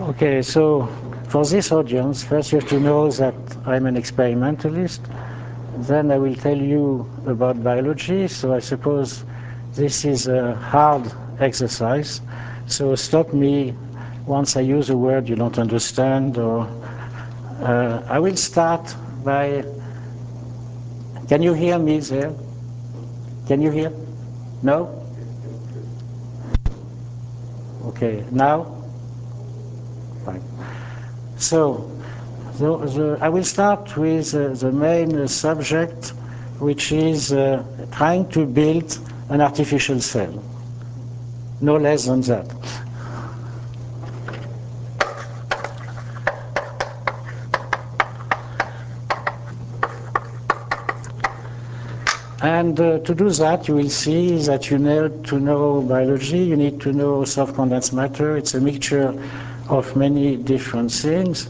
Okay, so for this audience, first you have to know that I'm an experimentalist. Then I will tell you about biology. So I suppose this is a hard exercise. So stop me once I use a word you don't understand. Or I will start by. Can you hear me there? Can you hear? No? Okay, now? Fine. So, I will start with the main subject, which is trying to build an artificial cell. No less than that. And to do that, you will see that you need to know biology, you need to know soft condensed matter. It's a mixture of many different things.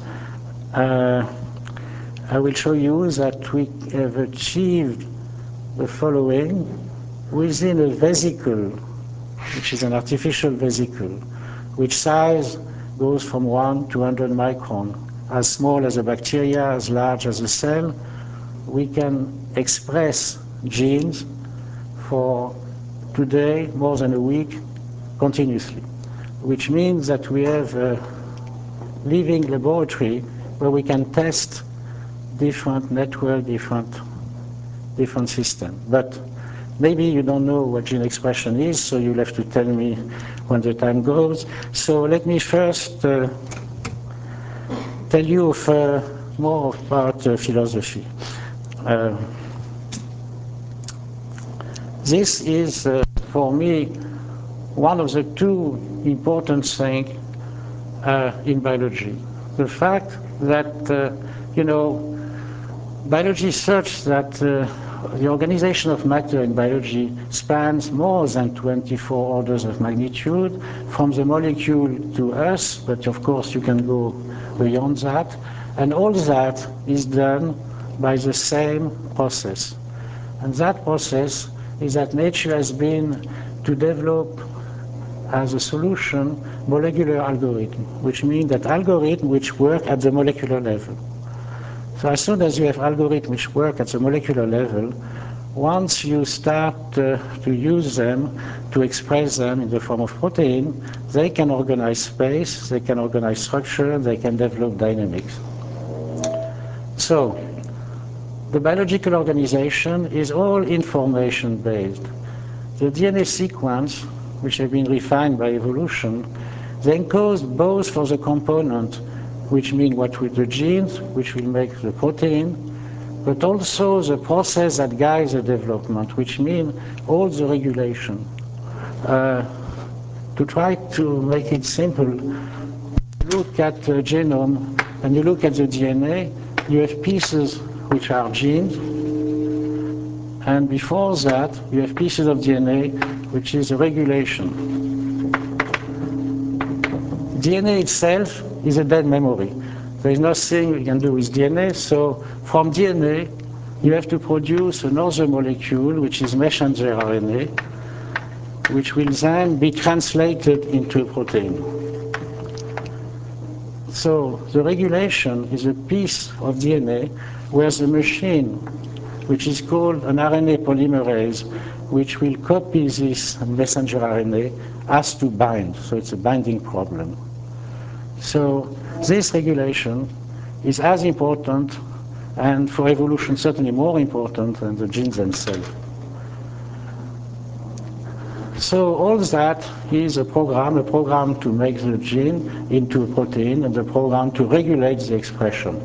I will show you that we have achieved the following within a vesicle, which is an artificial vesicle, which size goes from 1 to 100 micron, as small as a bacteria, as large as a cell. We can express genes for today more than a week continuously, which means that we have a living laboratory where we can test different network, different system. But maybe you don't know what gene expression is, so you'll have to tell me when the time goes. So let me first tell you more about philosophy. This is, for me, one of the two important things in biology. The fact that, biology is such that the organization of matter in biology spans more than 24 orders of magnitude, from the molecule to us, but of course you can go beyond that. And all that is done by the same process. And that process is that nature has been to develop as a solution molecular algorithm, which means that algorithms which work at the molecular level. So as soon as you have algorithms which work at the molecular level, once you start to use them, to express them in the form of protein, they can organize space, they can organize structure, they can develop dynamics. So the biological organization is all information-based. The DNA sequence, which have been refined by evolution, they encode both for the component, which mean what with the genes, which will make the protein, but also the process that guides the development, which mean all the regulation. To try to make it simple, look at the genome and you look at the DNA, you have pieces which are genes, and before that you have pieces of DNA which is a regulation. DNA itself is a dead memory. There is nothing you can do with DNA, so from DNA you have to produce another molecule which is messenger RNA, which will then be translated into a protein. So the regulation is a piece of DNA where the machine, which is called an RNA polymerase, which will copy this messenger RNA, has to bind. So it's a binding problem. So this regulation is as important, and for evolution certainly more important than the genes themselves. So all that is a program to make the gene into a protein, and a program to regulate the expression.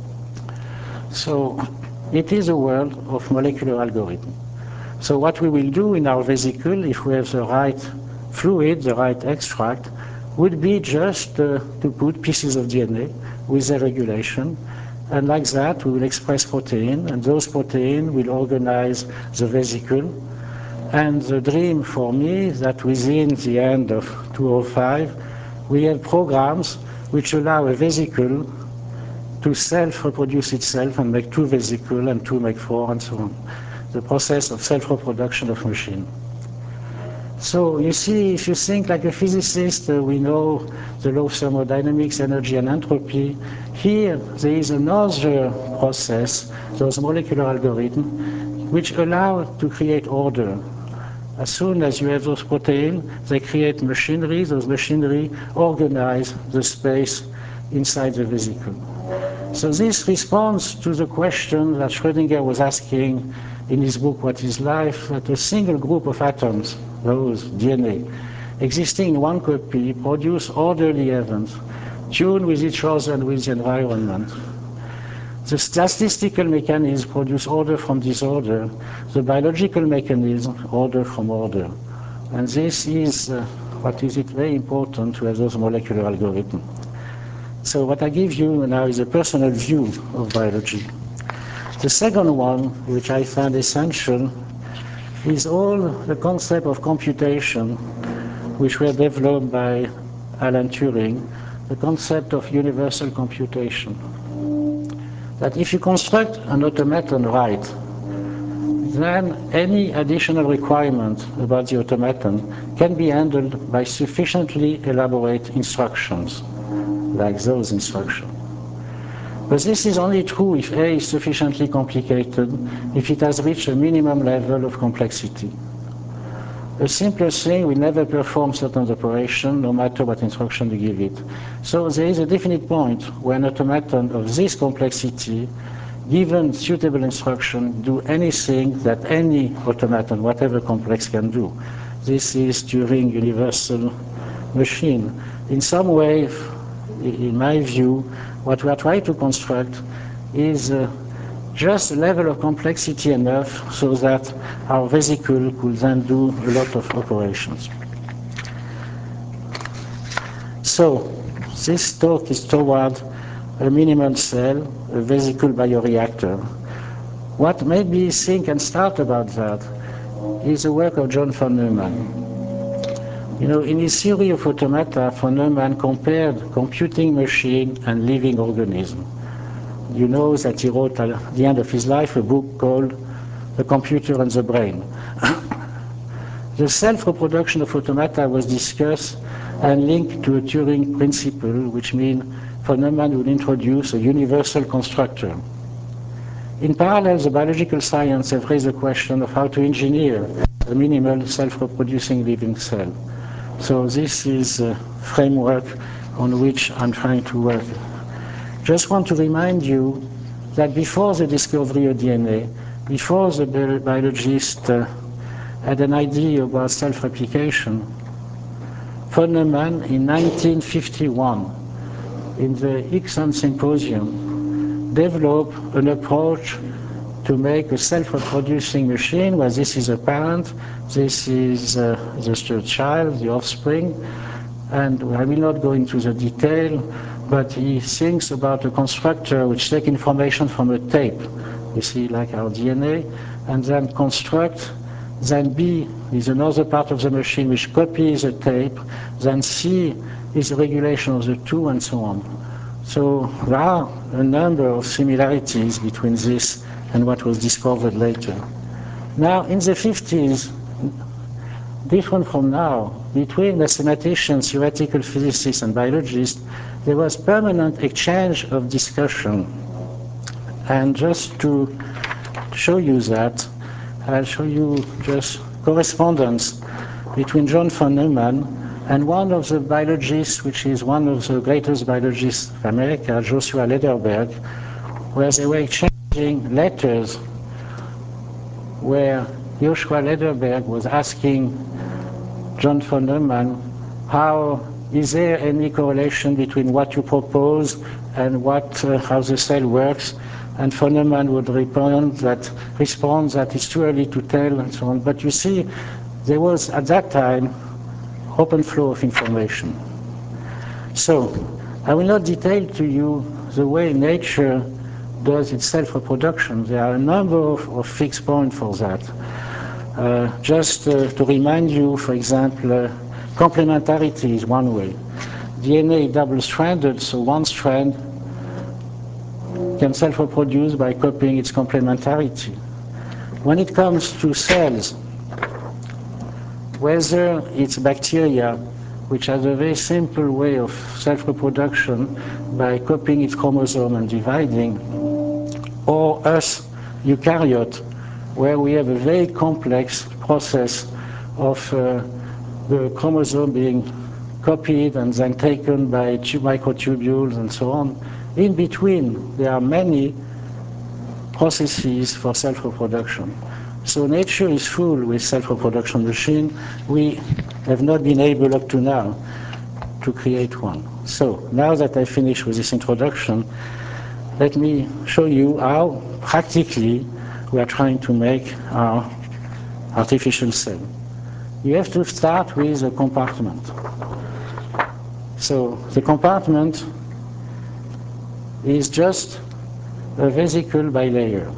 So it is a world of molecular algorithm. So what we will do in our vesicle, if we have the right fluid, the right extract, would be just to put pieces of DNA with their regulation, and like that we will express protein, and those proteins will organize the vesicle. And the dream for me is that within the end of 2005, we have programs which allow a vesicle to self-reproduce itself and make 2 vesicles, and 2 make 4, and so on. The process of self-reproduction of machine. So you see, if you think like a physicist, we know the law of thermodynamics, energy and entropy. Here, there is another process, those molecular algorithms, which allow to create order. As soon as you have those proteins, they create machinery. Those machinery organize the space inside the vesicle. So this responds to the question that Schrödinger was asking in his book, What is Life? That a single group of atoms, those DNA, existing in one copy, produce orderly events, tuned with each other and with the environment. The statistical mechanism produce order from disorder, the biological mechanism order from order. And this is what is it very important to have those molecular algorithms. So what I give you now is a personal view of biology. The second one, which I find essential, is all the concept of computation, which were developed by Alan Turing, the concept of universal computation. That if you construct an automaton right, then any additional requirement about the automaton can be handled by sufficiently elaborate instructions, like those instructions. But this is only true if A is sufficiently complicated, if it has reached a minimum level of complexity. A simpler thing will never perform certain operation, no matter what instruction you give it. So there is a definite point where an automaton of this complexity, given suitable instruction, do anything that any automaton, whatever complex, can do. This is Turing universal machine. In some way, in my view, what we are trying to construct is just a level of complexity enough so that our vesicle could then do a lot of operations. So this talk is toward a minimal cell, a vesicle bioreactor. What made me think and start about that is the work of John von Neumann. You know, in his theory of automata, von Neumann compared computing machine and living organism. You know that he wrote at the end of his life a book called The Computer and the Brain. The self-reproduction of automata was discussed and linked to a Turing principle, which means von Neumann would introduce a universal constructor. In parallel, the biological science have raised the question of how to engineer a minimal self-reproducing living cell. So this is a framework on which I'm trying to work. Just want to remind you that before the discovery of DNA, before the biologist had an idea about self-replication, von Neumann in 1951, in the Ixon Symposium, developed an approach to make a self-reproducing machine where this is a parent, this is the child, the offspring, and I will not go into the detail, but he thinks about a constructor which takes information from a tape, you see, like our DNA, and then construct, then B is another part of the machine which copies a tape, then C is the regulation of the two, and so on. So there are a number of similarities between this and what was discovered later. Now, in the 50s, different from now, between mathematicians, theoretical physicists, and biologists, there was permanent exchange of discussion. And just to show you that, I'll show you just correspondence between John von Neumann and one of the biologists, which is one of the greatest biologists of America, Joshua Lederberg, where they were exchanging letters where Joshua Lederberg was asking John von Neumann, is there any correlation between what you propose and how the cell works? And von Neumann would respond that it's too early to tell, and so on. But you see, there was at that time open flow of information. So I will not detail to you the way nature does its self-reproduction. There are a number of fixed points for that. Just to remind you, for example, complementarity is one way. DNA double-stranded, so one strand can self-reproduce by copying its complementarity. When it comes to cells, whether it's bacteria, which has a very simple way of self-reproduction by copying its chromosome and dividing, or us, eukaryote, where we have a very complex process of the chromosome being copied and then taken by microtubules and so on. In between, there are many processes for self-reproduction. So nature is full with self-reproduction machine. We have not been able up to now to create one. So now that I finished with this introduction, let me show you how practically we are trying to make our artificial cell. You have to start with a compartment. So the compartment is just a vesicle bilayer.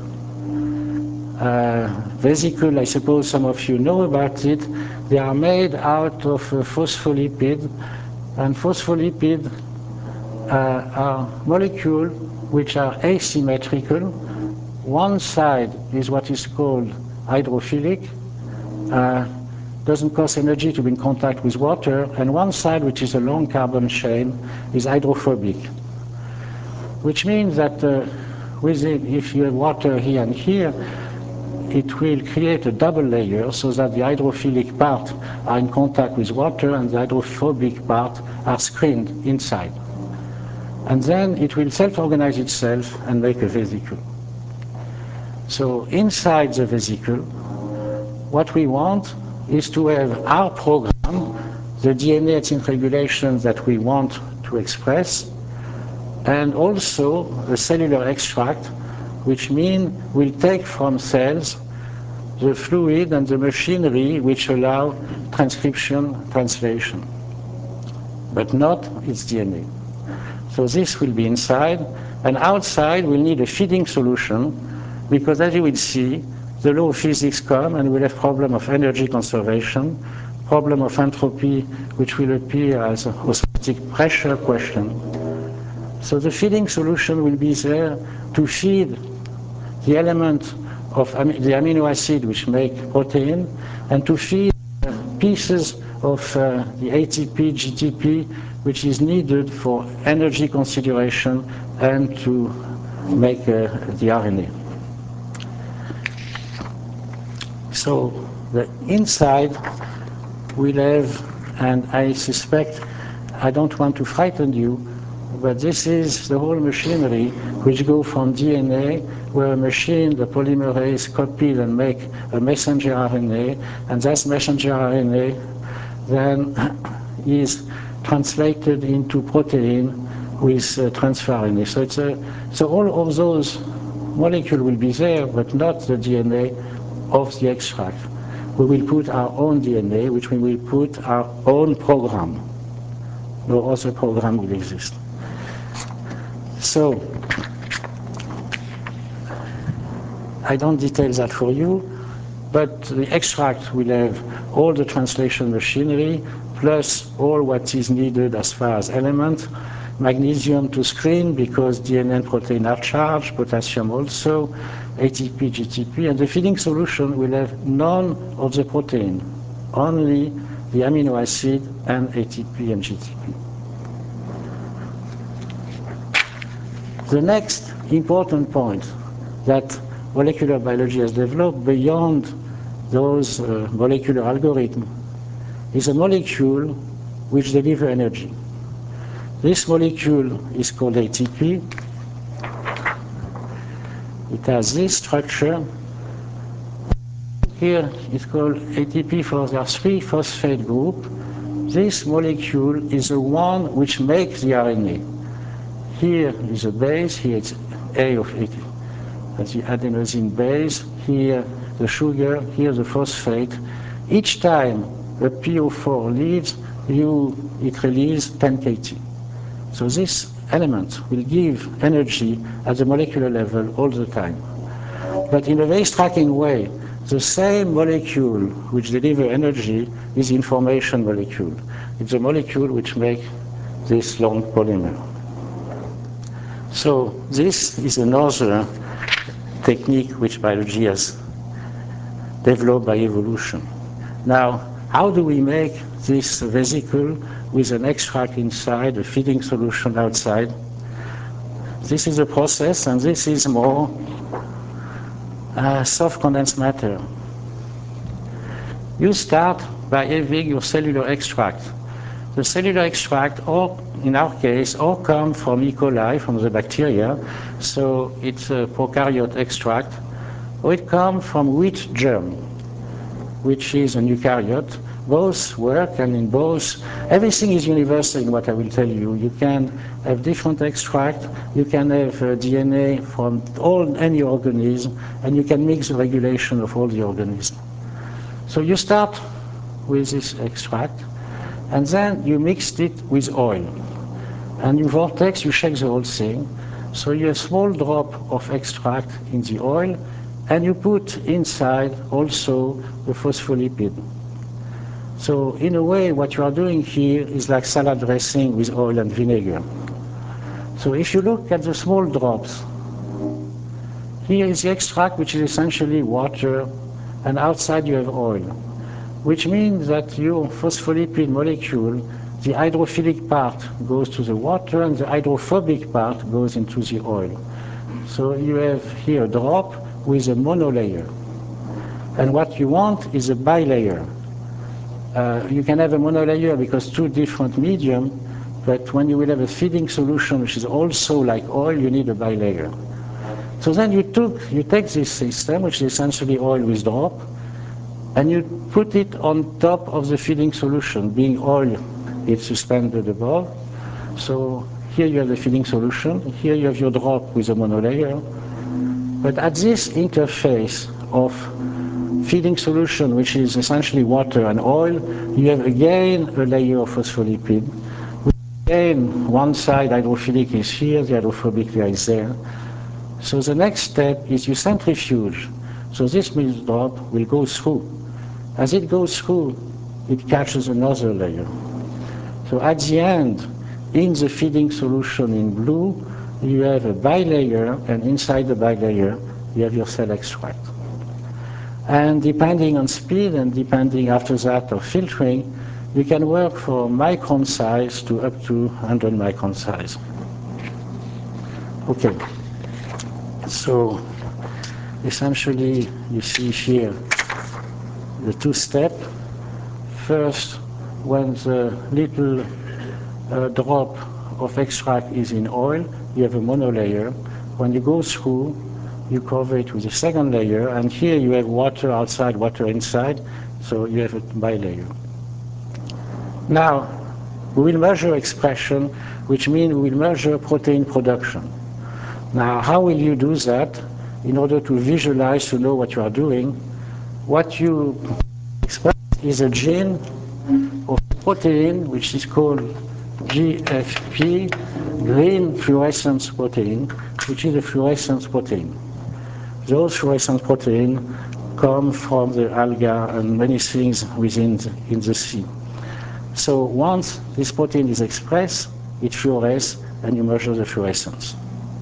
Vesicle, I suppose some of you know about it. They are made out of phospholipid, and phospholipid are molecules which are asymmetrical. One side is what is called hydrophilic, doesn't cost energy to be in contact with water, and one side, which is a long carbon chain, is hydrophobic, which means that if you have water here and here, it will create a double layer so that the hydrophilic part are in contact with water and the hydrophobic part are screened inside. And then it will self-organize itself and make a vesicle. So inside the vesicle, what we want is to have our program, the DNA at its regulation that we want to express, and also a cellular extract, which means we'll take from cells the fluid and the machinery which allow transcription, translation, but not its DNA. So this will be inside, and outside we'll need a feeding solution, because as you will see, the law of physics come and we'll have problem of energy conservation, problem of entropy, which will appear as an osmotic pressure question. So the feeding solution will be there to feed the element of the amino acid which make protein, and to feed pieces of the ATP, GTP, which is needed for energy consideration and to make the RNA. So the inside will have, and I suspect, I don't want to frighten you, but this is the whole machinery which go from DNA, where a machine, the polymerase, copied and make a messenger RNA, and that messenger RNA then is translated into protein with transfer RNA. So all of those molecules will be there, but not the DNA of the extract. We will put our own DNA, which we will put our own program. No other program will exist. So, I don't detail that for you, but the extract will have all the translation machinery, plus all what is needed as far as elements, magnesium to screen, because DNA and protein are charged, potassium also, ATP, GTP, and the feeding solution will have none of the protein, only the amino acid and ATP and GTP. The next important point that molecular biology has developed beyond those molecular algorithms is a molecule which delivers energy. This molecule is called ATP. It has this structure. Here it's called ATP for the 3-phosphate group. This molecule is the one which makes the RNA. Here is a base, here it's A of ATP, that's the adenosine base, here the sugar, here the phosphate. Each time the PO4 leaves, it releases 10 kT. So this element will give energy at the molecular level all the time. But in a very striking way, the same molecule which delivers energy is the information molecule. It's a molecule which makes this long polymer. So this is another technique which biology has developed by evolution. Now, How do we make this vesicle with an extract inside, a feeding solution outside? This is a process, and this is more soft condensed matter. You start by having your cellular extract. The cellular extract, or in our case, all come from E. coli, from the bacteria, so it's a prokaryote extract, or it comes from wheat germ, which is an eukaryote. Both work, and in both, everything is universal in what I will tell you. You can have different extract, you can have DNA from any organism, and you can mix the regulation of all the organisms. So you start with this extract, and then you mixed it with oil. And you vortex, you shake the whole thing. So you have a small drop of extract in the oil, and you put inside also the phospholipid. So in a way, what you are doing here is like salad dressing with oil and vinegar. So if you look at the small drops, here is the extract, which is essentially water, and outside you have oil, which means that your phospholipid molecule, the hydrophilic part goes to the water, and the hydrophobic part goes into the oil. So you have here a drop with a monolayer. And what you want is a bilayer. You can have a monolayer because two different medium, but when you will have a feeding solution which is also like oil, you need a bilayer. So then you take this system, which is essentially oil with drop, and you put it on top of the feeding solution. Being oil, it's suspended above. So here you have the feeding solution, here you have your drop with a monolayer. But at this interface of feeding solution, which is essentially water and oil, you have again a layer of phospholipid. Again, one side hydrophilic is here, the hydrophobic layer is there. So the next step is you centrifuge. So this milk drop will go through. As it goes through, it catches another layer. So at the end, in the feeding solution in blue, you have a bilayer, and inside the bilayer, you have your cell extract. And depending on speed and depending after that of filtering, you can work from micron size to up to 100 micron size. Okay. So essentially, you see here the two steps. First, when the little drop of extract is in oil, you have a monolayer. When you go through, you cover it with a second layer, and here you have water outside, water inside, so you have a bilayer. Now, we will measure expression, which means we will measure protein production. Now, how will you do that? In order to visualize, to know what you are doing, what you express is a gene of protein, which is called GFP, green fluorescence protein, which is a fluorescence protein. Those fluorescent proteins come from the alga and many things in the sea. So once this protein is expressed, it fluoresces, and you measure the fluorescence.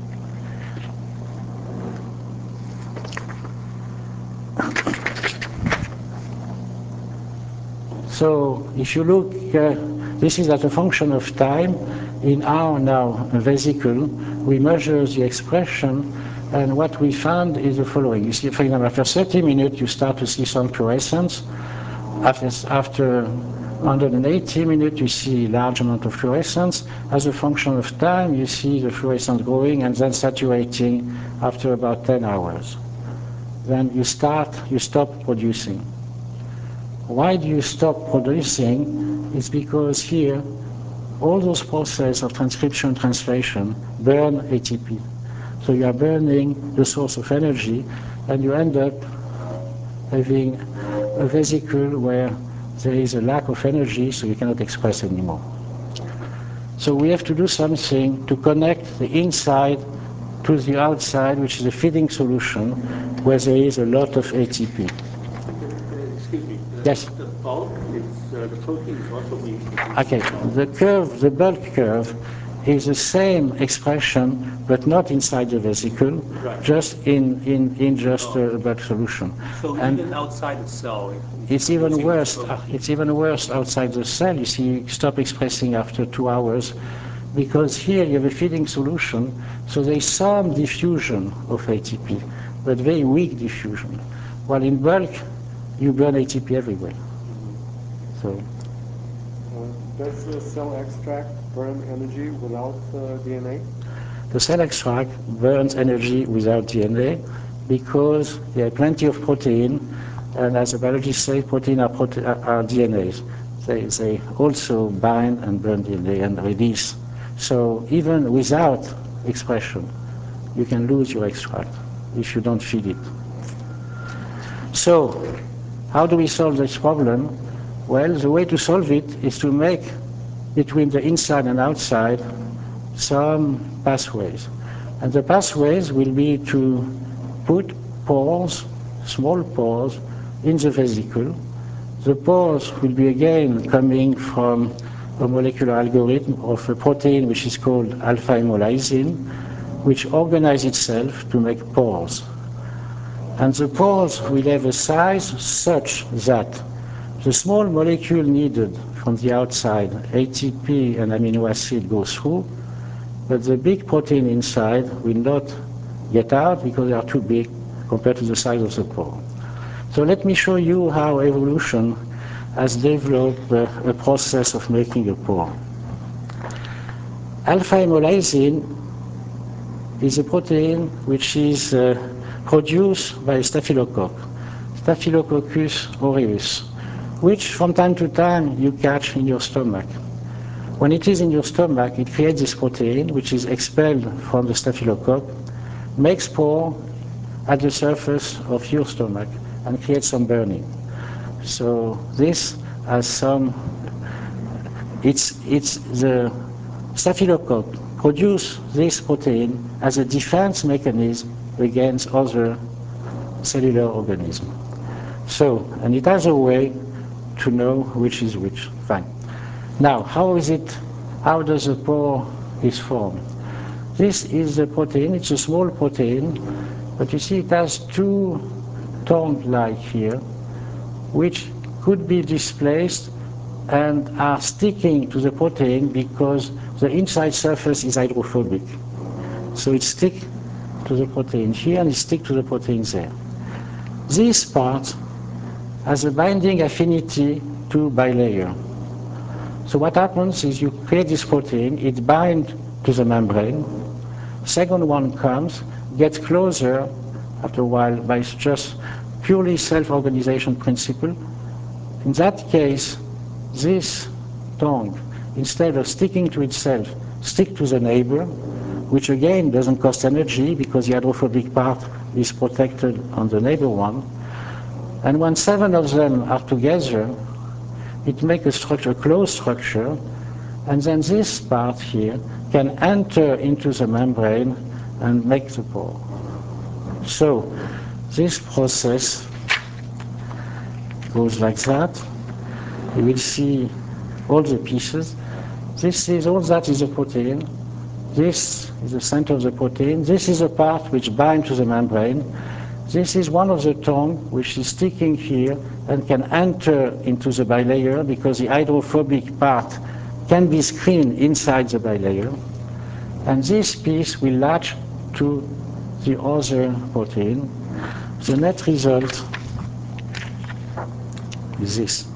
So if you look, this is as a function of time. In our now vesicle, we measure the expression, and what we found is the following. You see, for example, after 30 minutes, you start to see some fluorescence. After 180 minutes, you see a large amount of fluorescence. As a function of time, you see the fluorescence growing and then saturating after about 10 hours. Then you stop producing. Why do you stop producing? It's because here, all those processes of transcription and translation burn ATP. So you are burning the source of energy, and you end up having a vesicle where there is a lack of energy, so you cannot express anymore. So we have to do something to connect the inside to the outside, which is a feeding solution, where there is a lot of ATP. Excuse me. Yes. The bulk, the protein is also being produced. Okay, the bulk curve is the same expression, but not inside the vesicle, Right. just in just a bulk solution. So And even outside the cell, it's even using worse. this protein. It's even worse outside the cell. You see, you stop expressing after 2 hours, because here you have a feeding solution, so there is some diffusion of ATP, but very weak diffusion. While in bulk, you burn ATP everywhere. So Does the cell extract burn energy without DNA? the cell extract burns energy without DNA because there are plenty of protein, and as the biologists say, protein are DNAs. They also bind and burn DNA and release. So even without expression, you can lose your extract if you don't feed it. So how do we solve this problem? Well, the way to solve it is to make between the inside and outside some pathways. And the pathways will be to put pores, small pores, in the vesicle. The pores will be again coming from a molecular algorithm of a protein which is called alpha-hemolysin, which organizes itself to make pores. And the pores will have a size such that the small molecule needed from the outside, ATP and amino acid, go through, but the big protein inside will not get out because they are too big compared to the size of the pore. So let me show you how evolution has developed a process of making a pore. Alpha-hemolysin is a protein which is produced by a staphylococcus, Staphylococcus aureus, which from time to time you catch in your stomach. When it is in your stomach, it creates this protein which is expelled from the staphylococcus, makes pore at the surface of your stomach and creates some burning. So this has some, it's the staphylococcus produce this protein as a defense mechanism against other cellular organisms. So, and it has a way to know which is which. Fine. Now, how does a pore is formed? This is a protein, it's a small protein, but you see it has two tongue-like here, which could be displaced and are sticking to the protein because the inside surface is hydrophobic. So it sticks to the protein here and it sticks to the protein there. This part has a binding affinity to bilayer. So what happens is you create this protein, it binds to the membrane, second one comes, gets closer after a while by just purely self-organization principle. In that case, this tongue, instead of sticking to itself, stick to the neighbor, which again doesn't cost energy because the hydrophobic part is protected on the neighbor one. And when 7 of them are together, it makes a structure, a closed structure, and then this part here can enter into the membrane and make the pore. So this process goes like that. You will see all the pieces. All that is a protein. This is the center of the protein. This is a part which binds to the membrane. This is one of the tongue which is sticking here and can enter into the bilayer because the hydrophobic part can be screened inside the bilayer. And this piece will latch to the other protein. The net result is this.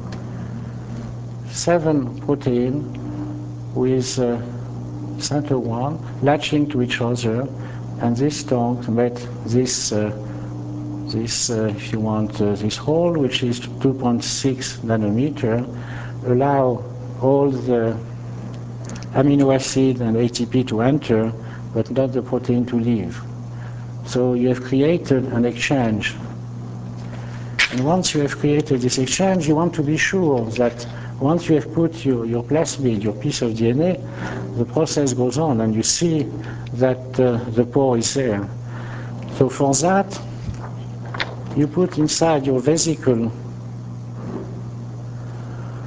7 protein with center one latching to each other, and this tongue made this, if you want, this hole, which is 2.6 nanometer, allow all the amino acid and ATP to enter, but not the protein to leave. So you have created an exchange. And once you have created this exchange, you want to be sure that once you have put your plasmid, your piece of DNA, the process goes on and you see that the pore is there. So for that, you put inside your vesicle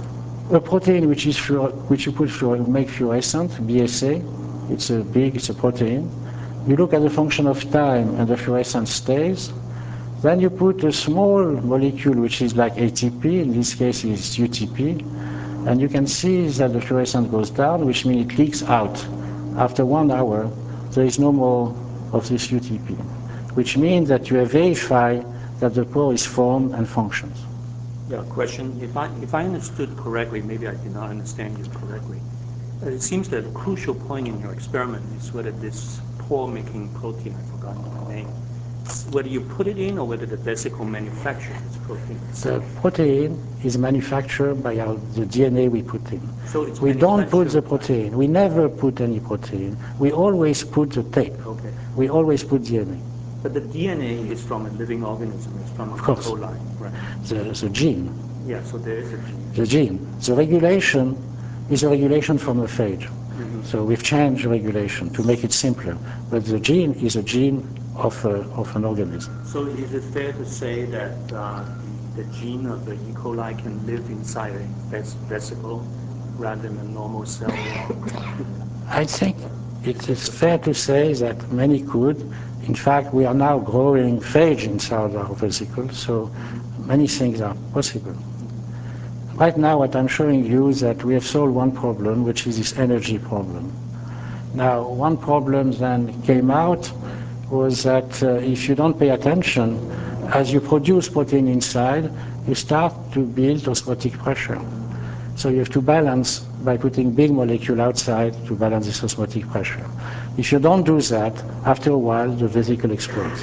A protein which you put make fluorescent, BSA, it's a protein. You look at the function of time and the fluorescence stays. Then you put a small molecule which is like ATP, in this case is UTP, and you can see that the fluorescence goes down, which means it leaks out. After 1 hour, there is no more of this UTP, which means that you have verified that the pore is formed and functions. Yeah, question. If I understood correctly, maybe I did not understand you correctly. It seems that the crucial point in your experiment is whether this pore-making protein, I've forgotten the name, whether you put it in or whether the vesicle manufactures this protein. The protein is manufactured by the DNA we put in. So it's We don't put the manufactured protein. We never put any protein. We always put the tape. Okay. We always put DNA. But the DNA is from a living organism. It's from Of E. course. coli. Right. The gene. Yeah, so there is a gene. The gene. The regulation is a regulation from a phage. So we've changed the regulation to make it simpler. But the gene is a gene of an organism. So is it fair to say that the gene of the E. coli can live inside a vesicle rather than a normal cell? I think it is fair to say that many could. In fact, we are now growing phage inside our vesicles, so many things are possible. Right now, what I'm showing you is that we have solved one problem, which is this energy problem. Now, one problem then came out was that if you don't pay attention, as you produce protein inside, you start to build osmotic pressure. So you have to balance by putting big molecule outside to balance this osmotic pressure. If you don't do that, after a while, the vesicle explodes.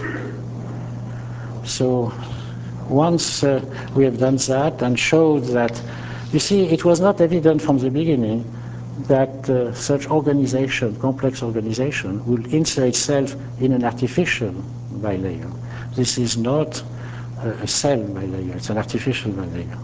So once we have done that and showed that, you see, it was not evident from the beginning that such organization, complex organization, will insert itself in an artificial bilayer. This is not a cell bilayer, it's an artificial bilayer.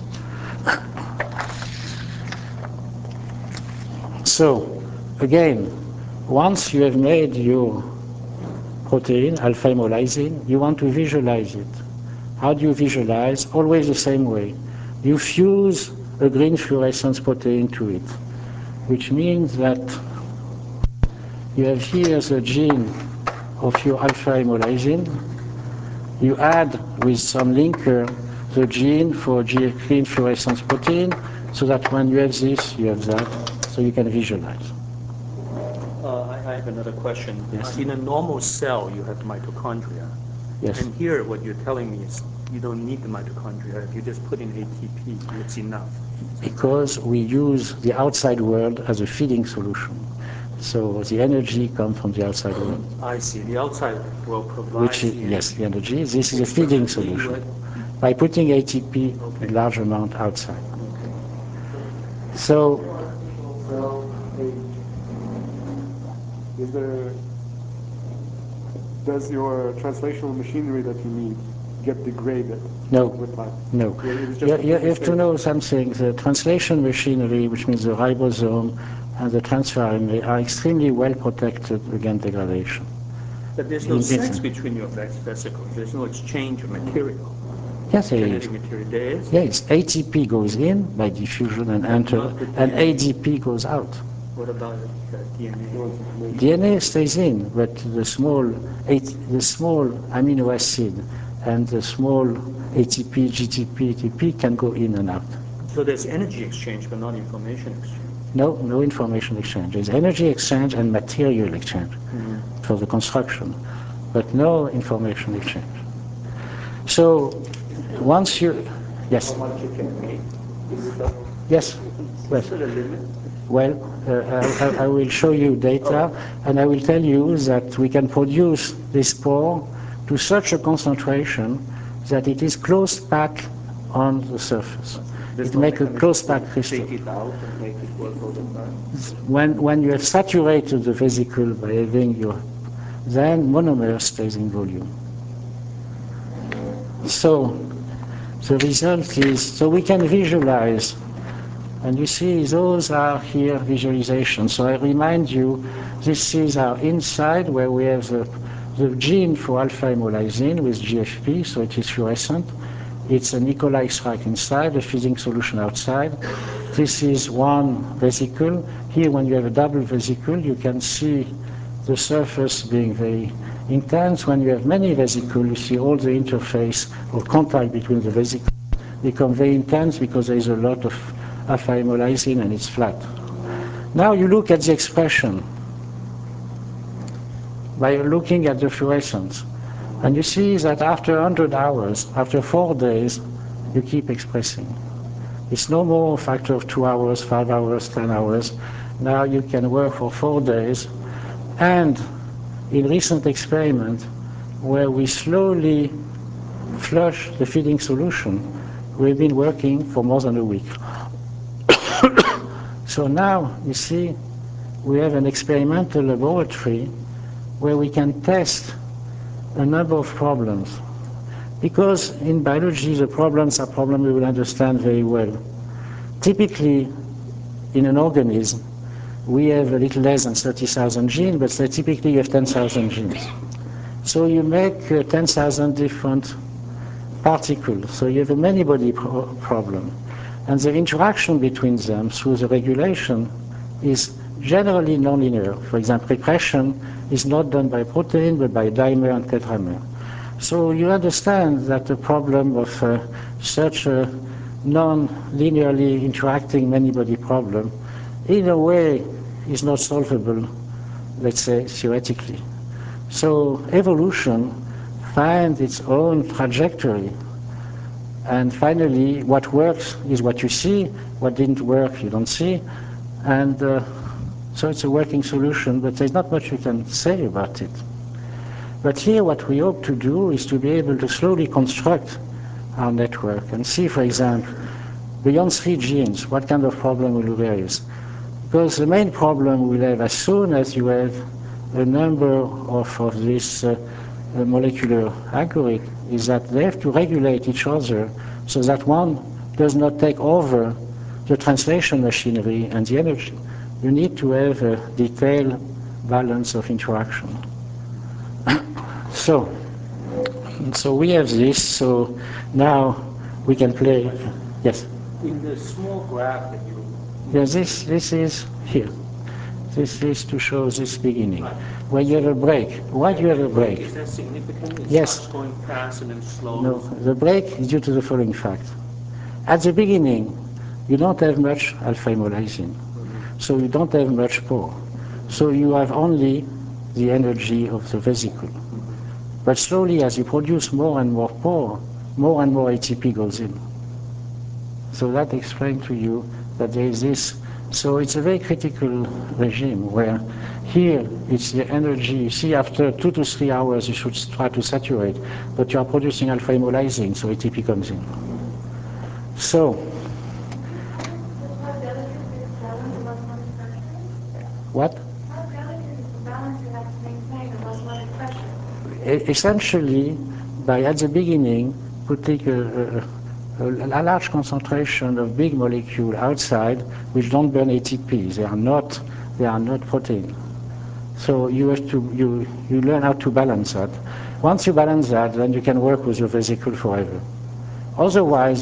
So, again, once you have made your protein, alpha-hemolysin, you want to visualize it. How do you visualize? Always the same way. You fuse a green fluorescence protein to it, which means that you have here the gene of your alpha-hemolysin. You add with some linker the gene for green fluorescence protein, so that when you have this, you have that, so you can visualize. I have another question. Yes. In a normal cell, you have mitochondria. Yes. And here, what you're telling me is you don't need the mitochondria. If you just put in ATP, it's enough. Because we use the outside world as a feeding solution. So the energy comes from the outside world. I see. The outside will provide Which is, the yes, the energy. energy. This is a feeding solution. By putting ATP in large amount outside. So, is there, does your translational machinery that you need get degraded no, with time? no. It is You, just you have to know something. The translation machinery, which means the ribosome and the transfer RNA, are extremely well protected against degradation. But there's no sex between your vesicles. There's no exchange of material. Yes, there is. Genetic material. There is? Yes, ATP goes in by diffusion and enters, and ADP goes out. What about DNA? DNA stays in, but the small amino acid and the small ATP, GTP, ATP can go in and out. So there's energy exchange, but not information exchange. No information exchange. There's energy exchange and material exchange for the construction, but no information exchange. So once you, yes. How much you can make? Yes. Is there a limit? Well, I will show you data, and I will tell you that we can produce this pore to such a concentration that it is closed packed on the surface. It makes a closed packed crystal. Take it out and make it work all the time? When you have saturated the vesicle by having your, then monomer stays in volume. So the result is, so we can visualize. And you see, those are here visualizations. So I remind you, this is our inside where we have the gene for alpha-hemolysin with GFP, so it is fluorescent. It's an E. coli extract inside, a feeding solution outside. this is one vesicle. Here, when you have a double vesicle, you can see the surface being very intense. When you have many vesicles, you see all the interface or contact between the vesicles become very intense because there is a lot of alpha hemolysin and it's flat. Now you look at the expression by looking at the fluorescence. And you see that after 100 hours, after 4 days, you keep expressing. It's no more a factor of 2 hours, 5 hours, 10 hours. Now you can work for 4 days. And in recent experiment, where we slowly flush the feeding solution, we've been working for more than a week. So now, you see, we have an experimental laboratory where we can test a number of problems. Because in biology, the problems are problems we will understand very well. Typically, in an organism, we have a little less than 30,000 genes, but typically you have 10,000 genes. So you make 10,000 different particles. So you have a many-body problem. And the interaction between them through the regulation is generally nonlinear. For example, repression is not done by protein, but by dimer and tetramer. So you understand that the problem of such a non-linearly interacting many-body problem, in a way, is not solvable, let's say, theoretically. So evolution finds its own trajectory. And finally, what works is what you see, what didn't work you don't see. And so it's a working solution, but there's not much we can say about it. But here what we hope to do is to be able to slowly construct our network and see, for example, beyond 3 genes, what kind of problem will there is. Because the main problem we'll have as soon as you have a number of these molecular algorithms is that they have to regulate each other so that one does not take over the translation machinery and the energy. You need to have a detailed balance of interaction. So we have this, so now we can play. Yes? In the small graph that you... Yes, this is here. This is to show this beginning. When you have a break. Why do you have a break? Is that significant? It Yes. starts going fast and then slows? No, the break is due to the following fact. At the beginning, you don't have much alpha hemolysin, so you don't have much pore. So you have only the energy of the vesicle. But slowly, as you produce more and more pore, more and more ATP goes in. So that explains to you that there is this. So it's a very critical regime where here it's the energy. You see, after 2 to 3 hours, you should try to saturate, but you are producing alpha hemolysin, so ATP comes in. So, what? Essentially, by at the beginning, putting a large concentration of big molecule outside, which don't burn ATP. They are not protein. So you have to you learn how to balance that. Once you balance that, then you can work with your vesicle forever. Otherwise,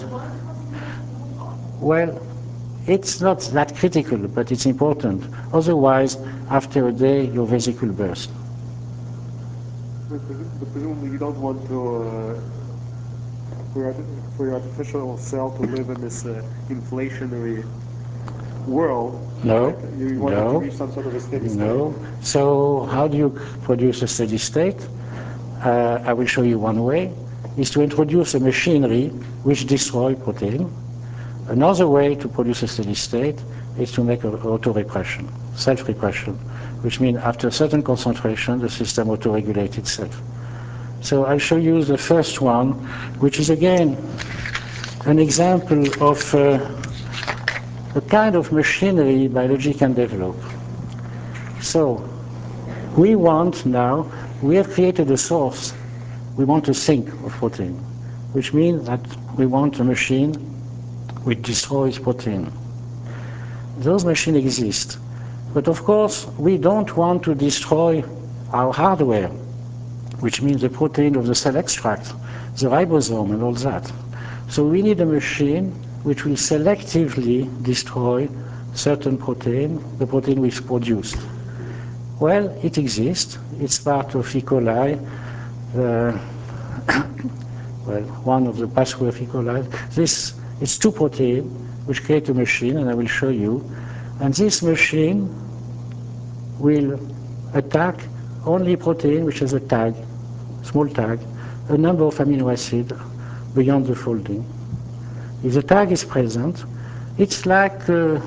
well, it's not that critical, but it's important. Otherwise, after a day, your vesicle bursts. But presumably you don't want to, for your artificial cell to live in this inflationary world. No. Right? You want it to reach some sort of a steady state. No. So how do you produce a steady state? I will show you one way, is to introduce a machinery which destroys protein. Another way to produce a steady state is to make auto-repression, self-repression, which means after a certain concentration, the system auto-regulates itself. So I'll show you the first one, which is again an example of the kind of machinery biology can develop. So we want now, we have created a source, we want a sink of protein, which means that we want a machine which destroys protein. Those machines exist. But of course, we don't want to destroy our hardware, which means the protein of the cell extract, the ribosome and all that. So we need a machine which will selectively destroy certain protein, the protein we've produced. Well, it exists. It's part of E. coli, well, one of the pathways of E. coli. It's two proteins which create a machine, and I will show you. And this machine will attack only protein which has a tag, small tag, a number of amino acids beyond the folding. If the tag is present, it's like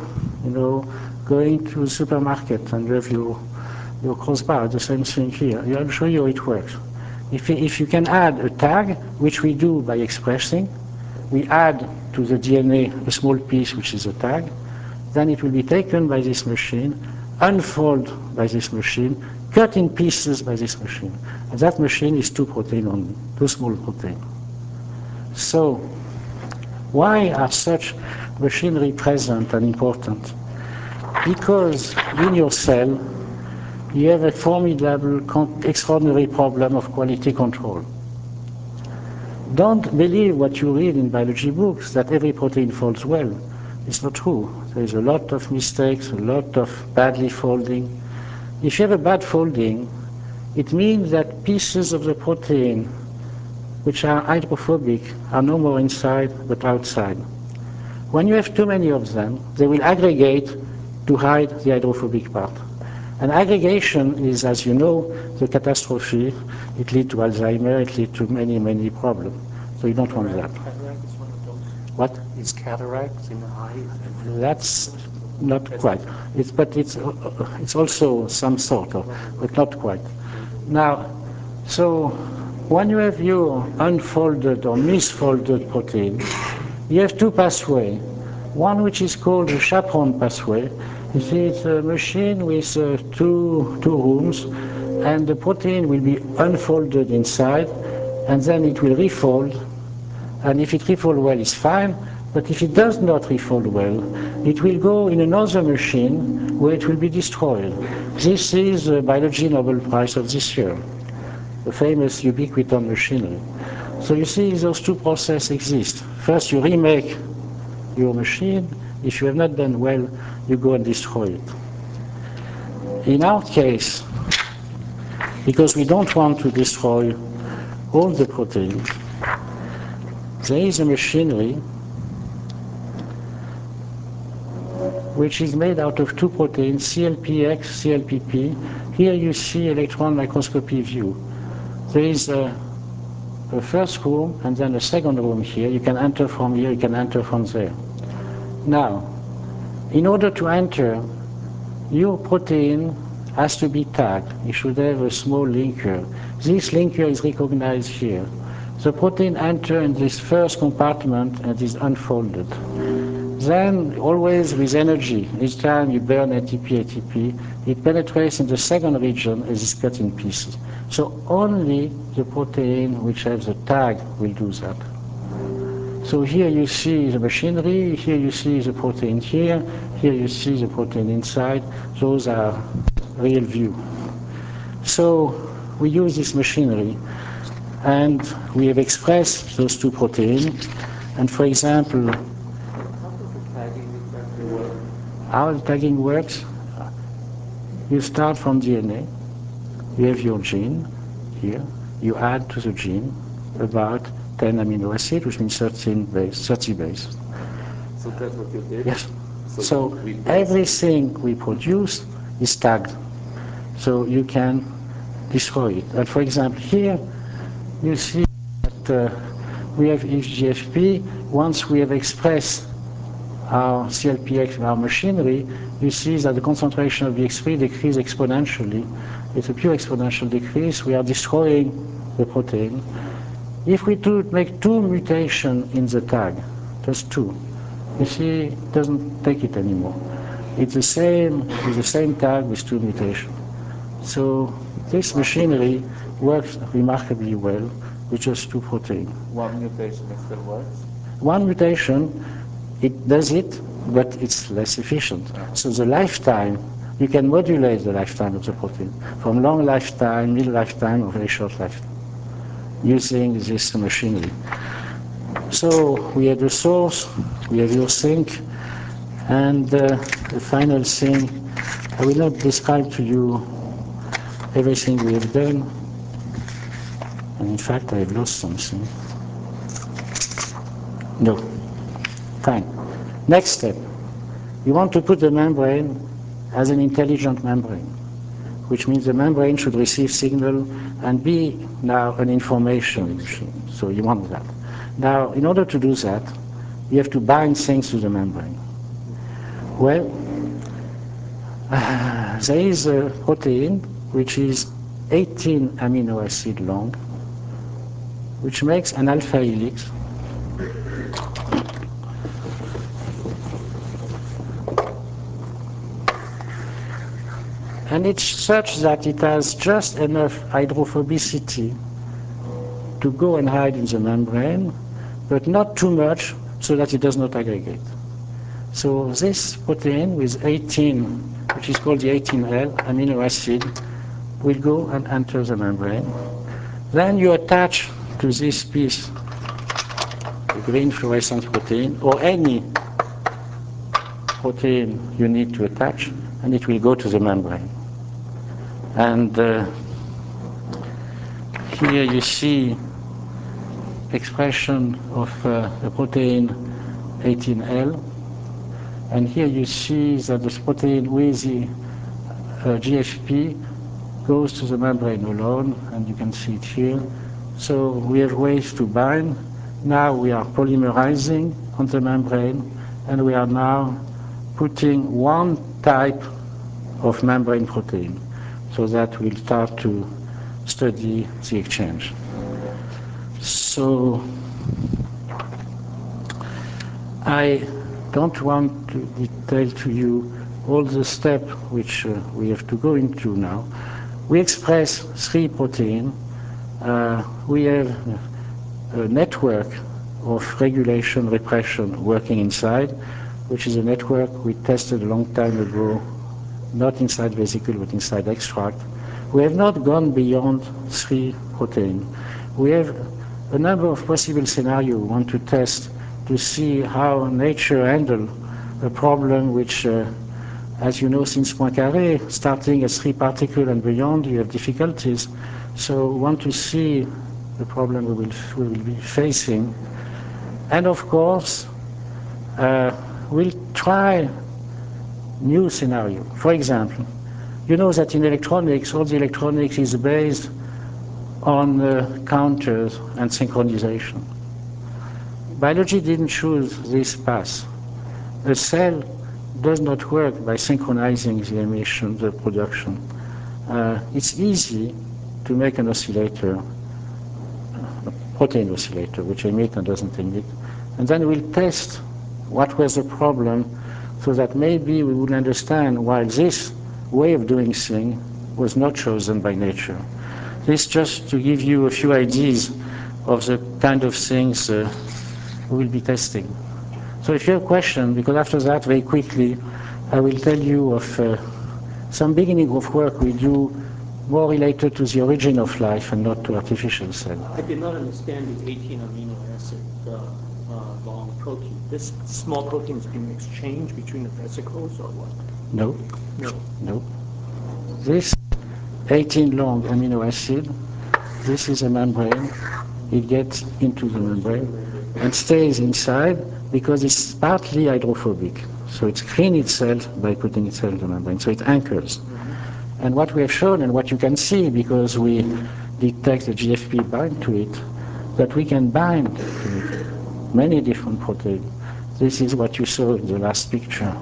going to the supermarket and you have your crossbar, the same thing here. I'll show you how it works. If you can add a tag, which we do by expressing, we add to the DNA a small piece which is a tag, then it will be taken by this machine, unfold by this machine, cut in pieces by this machine. And that machine is two protein only, two small protein. So why are such machinery present and important? Because in your cell, you have a formidable, extraordinary problem of quality control. Don't believe what you read in biology books, that every protein folds well. It's not true. There's a lot of mistakes, a lot of badly folding. If you have a bad folding, it means that pieces of the protein which are hydrophobic are no more inside but outside. When you have too many of them, they will aggregate to hide the hydrophobic part. And aggregation is, as you know, the catastrophe. It leads to Alzheimer, it leads to many, many problems. So you don't want that. Cataract is one of those. What? Is cataracts in the eye? That's not quite. But it's also some sort of, but not quite. Now, so when you have your unfolded or misfolded protein, you have two pathways. One which is called the chaperone pathway. You see, it's a machine with two rooms, and the protein will be unfolded inside, and then it will refold. And if it refolds well, it's fine. But if it does not refold well, it will go in another machine where it will be destroyed. This is the Biology Nobel Prize of this year, the famous ubiquitin machinery. So you see, those two processes exist. First, you remake your machine. If you have not done well, you go and destroy it. In our case, because we don't want to destroy all the proteins, there is a machinery which is made out of two proteins, CLPX, CLPP. Here you see electron microscopy view. There is a first room and then a second room here. You can enter from here, you can enter from there. Now, in order to enter, your protein has to be tagged. You should have a small linker. This linker is recognized here. The protein enters in this first compartment and is unfolded. Then, always with energy, each time you burn ATP, it penetrates in the second region and is cut in pieces. So only the protein which has the tag will do that. So here you see the machinery, here you see the protein here you see the protein inside. Those are real view. So we use this machinery and we have expressed those two proteins. And for example, how the tagging works, you start from DNA, you have your gene here, you add to the gene about 10 amino acids, which means 30 bases. So that's what you did? Yes. So everything we produce is tagged, so you can destroy it. And for example, here you see that we have HGFP. Once we have expressed our CLPX, our machinery, you see that the concentration of the X3 decreases exponentially. It's a pure exponential decrease. We are destroying the protein. If we make two mutations in the tag, just two, you see it doesn't take it anymore. It's the same with the same tag with two mutations. So this machinery works remarkably well with just two proteins. One mutation, it still works? One mutation, it does it, but it's less efficient. So the lifetime, you can modulate the lifetime of the protein from long lifetime, mid lifetime, or very short lifetime using this machinery. So we have the source, we have your sink, and the final thing, I will not describe to you everything we have done. And in fact, I have lost something. No. Fine. Next step. You want to put the membrane as an intelligent membrane, which means the membrane should receive signal and be now an information machine. So you want that. Now, in order to do that, you have to bind things to the membrane. Well, there is a protein which is 18 amino acid long, which makes an alpha helix. And it's such that it has just enough hydrophobicity to go and hide in the membrane, but not too much so that it does not aggregate. So this protein with 18, which is called the 18L amino acid, will go and enter the membrane. Then you attach to this piece the green fluorescent protein, or any protein you need to attach, and it will go to the membrane. And here you see expression of the protein 18L. And here you see that this protein with the GFP goes to the membrane alone, and you can see it here. So we have ways to bind. Now we are polymerizing on the membrane, and we are now putting one type of membrane protein, so that we'll start to study the exchange. So I don't want to detail to you all the steps which we have to go into now. We express 3 proteins. We have a network of regulation, repression working inside, which is a network we tested a long time ago, not inside vesicle, but inside extract. We have not gone beyond 3 proteins. We have a number of possible scenarios we want to test to see how nature handles a problem which, as you know, since Poincaré, starting at 3 particles and beyond, you have difficulties. So we want to see the problem we will be facing. And of course, we'll try new scenario. For example, you know that in electronics, all the electronics is based on counters and synchronization. Biology didn't choose this path. A cell does not work by synchronizing the emission, the production. It's easy to make an oscillator, a protein oscillator, which emits and doesn't emit. And then we'll test what was the problem so that maybe we would understand why this way of doing things was not chosen by nature. This just to give you a few ideas of the kind of things we will be testing. So if you have a question, because after that, very quickly, I will tell you of some beginning of work we do more related to the origin of life and not to artificial cell. I did not understand the 18 amino acid long protein. This small protein is being exchanged between the vesicles or what? No. No. No. This 18 long amino acid, this is a membrane. It gets into the membrane and stays inside because it's partly hydrophobic. So it screens itself by putting itself in the membrane. So it anchors. And what we have shown and what you can see, because we detect the GFP bind to it, that we can bind to it many different proteins. This is what you saw in the last picture.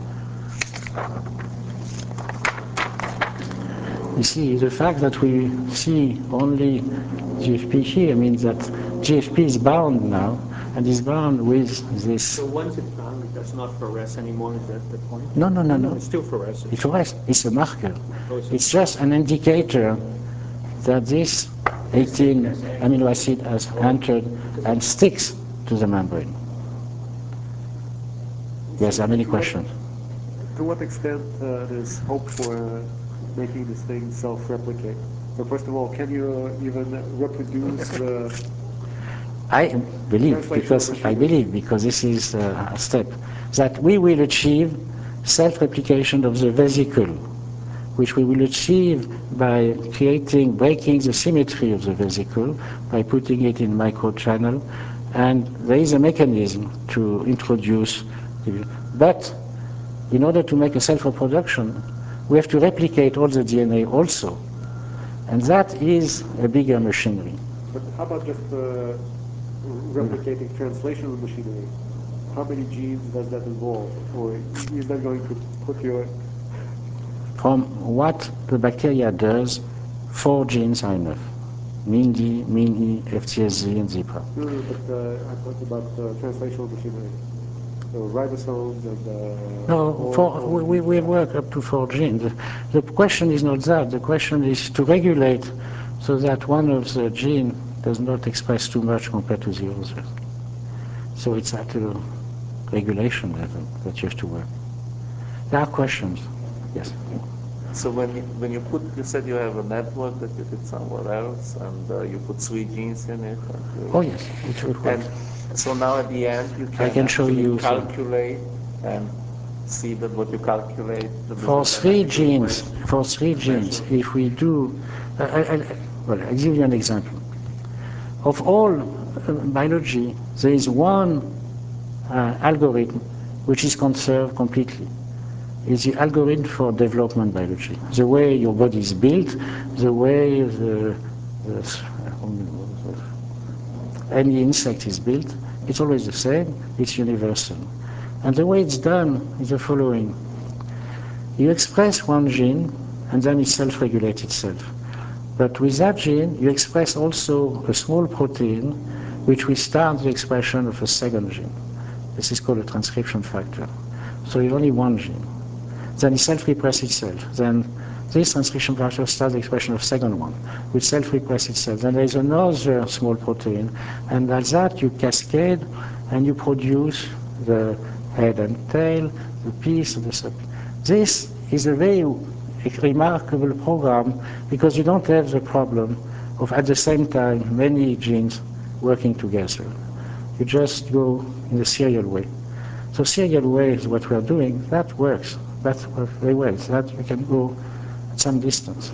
You see, the fact that we see only GFP here means that GFP is bound now, and is bound with this. So once it's bound, it does not fluoresce anymore, is that the point? No. It still fluoresces. It fluoresces. It's a marker. Oh, It's just an indicator that this 18 amino acid has entered and sticks to the membrane. Yes, there are many questions. To what extent there's hope for making this thing self-replicate? So first of all, can you even reproduce the I believe, Translational because I machinery. believe, because this is a step, that we will achieve self-replication of the vesicle, which we will achieve by breaking the symmetry of the vesicle, by putting it in microchannel, and there is a mechanism to introduce. But in order to make a self-reproduction, we have to replicate all the DNA also, and that is a bigger machinery. But how about just replicating translational machinery? How many genes does that involve? Or is that going to put you... From what the bacteria does, 4 genes are enough. MinD, MinE, FTSZ, and ZIPRA. No, but I'm talking about translational machinery. So ribosomes and... No, we work up to 4 genes. The question is not that. The question is to regulate so that one of the genes does not express too much compared to the others. So it's at a regulation level that you have to work. There are questions. Yes. So when you said you have a network that you did somewhere else, and you put 3 genes in it. Oh yes, it will work. And so now at the end you can, I can show you calculate and see that what you calculate. For 3 genes, if we do, I'll give you an example. Of all biology, there is one algorithm which is conserved completely. It's the algorithm for development biology. The way your body is built, the way any insect is built, it's always the same, it's universal. And the way it's done is the following. You express one gene, and then it self-regulates itself. But with that gene, you express also a small protein which will start the expression of a second gene. This is called a transcription factor. So you have only one gene. Then it self-represses itself. Then this transcription factor starts the expression of second one, which self-represses itself. Then there is another small protein, and like that you cascade and you produce the head and tail, the piece, and the sub. This is a very remarkable program because you don't have the problem of at the same time many genes working together. You just go in a serial way. So serial way is what we are doing. That works. That works very well. That we can go at some distance.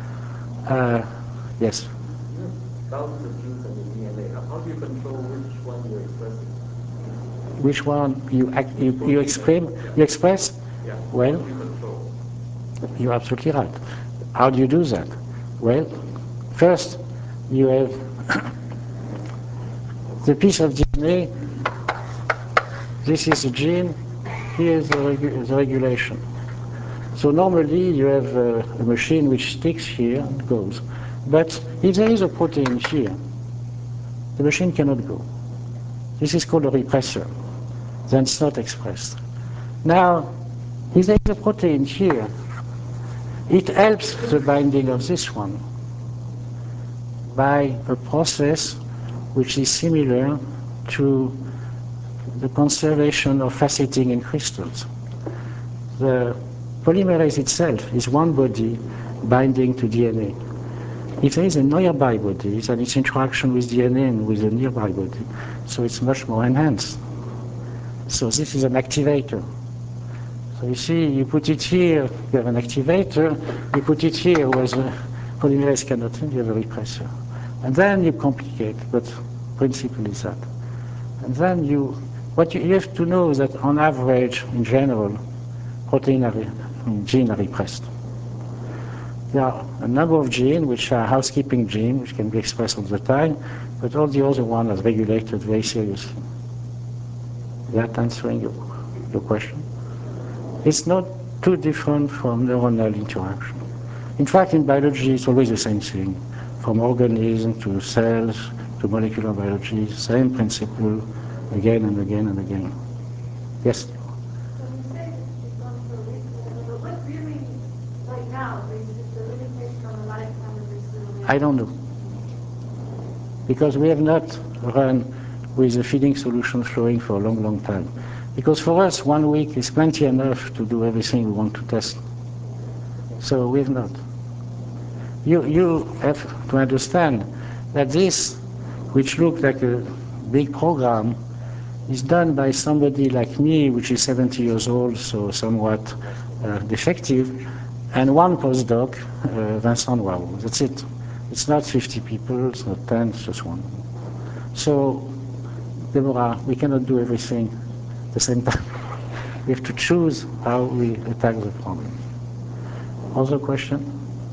Yes. Thousands of genes in the DNA. How do you control which one you're expressing? Which one you express? Yeah. Well, How do you control? you're absolutely right. How do you do that? Well, first you have the piece of DNA. This is a gene. Here is the regulation. So normally you have a machine which sticks here and goes. But if there is a protein here, the machine cannot go. This is called a repressor. Then it's not expressed. Now, if there is a protein here, it helps the binding of this one by a process which is similar to the conservation of faceting in crystals. The polymerase itself is one body binding to DNA. If there is a nearby body, then it's interaction with DNA and with a nearby body, so it's much more enhanced. So this is an activator. So you see, you put it here, you have an activator, you put it here where the polymerase cannot, you have a repressor. And then you complicate, but principle is that. And then you have to know that on average, in general, genes are repressed. There are a number of genes which are housekeeping genes, which can be expressed all the time, but all the other ones are regulated very seriously. Is that answering your question? It's not too different from neuronal interaction. In fact, in biology, it's always the same thing. From organism to cells to molecular biology, same principle, again and again and again. Yes? So you say it's on for a week, but what really, right now, is the limitation on the lifetime of this little I don't know. Because we have not run with the feeding solution flowing for a long, long time. Because for us, 1 week is plenty enough to do everything we want to test. So we have not. You have to understand that this, which looks like a big program is done by somebody like me, which is 70 years old, so somewhat defective, and one postdoc, Vincent Noirot. That's it. It's not 50 people, it's not 10, it's just one. So, Deborah, we cannot do everything at the same time. We have to choose how we attack the problem. Other question?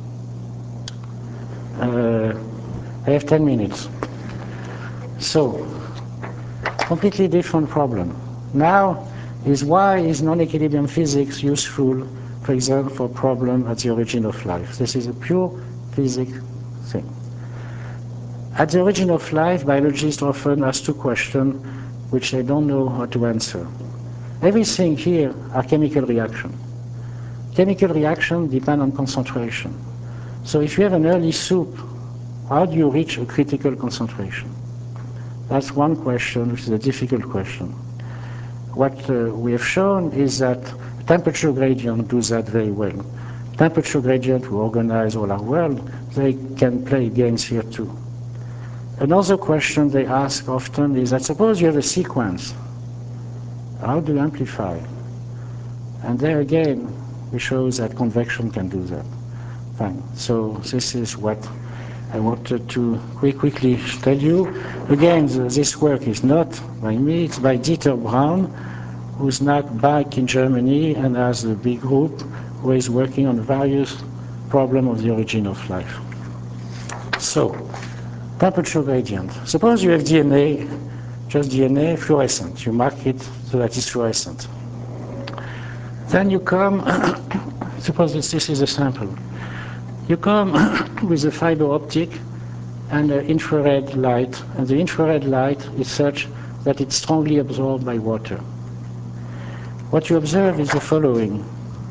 I have 10 minutes. So, completely different problem. Now is why is non-equilibrium physics useful, for example, for a problem at the origin of life? This is a pure physics thing. At the origin of life, biologists often ask two questions which they don't know how to answer. Everything here are chemical reactions. Chemical reactions depend on concentration. So if you have an early soup, how do you reach a critical concentration? That's one question, which is a difficult question. What we have shown is that temperature gradient does that very well. Temperature gradient, who organize all our world, they can play games here too. Another question they ask often is that suppose you have a sequence. How do you amplify? And there again, we show that convection can do that. Fine. So this is what I wanted to quickly tell you. Again, this work is not by me, it's by Dieter Braun, who's now back in Germany and has a big group who is working on various problems of the origin of life. So, temperature gradient. Suppose you have DNA, just DNA, fluorescent. You mark it so that it's fluorescent. Then you come, suppose this is a sample. You come with a fiber optic and an infrared light, and the infrared light is such that it's strongly absorbed by water. What you observe is the following.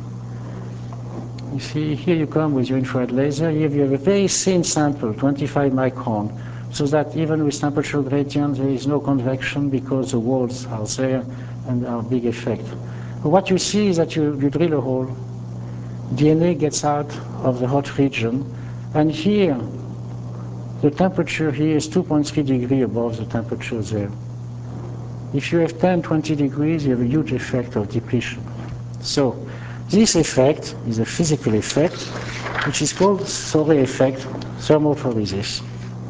You see, here you come with your infrared laser, here you have a very thin sample, 25 micron, so that even with temperature gradient there is no convection because the walls are there and are big effect. But what you see is that you drill a hole, DNA gets out of the hot region, and here the temperature here is 2.3 degrees above the temperature there. If you have 10, 20 degrees, you have a huge effect of depletion. So this effect is a physical effect, which is called Soré effect, thermophoresis.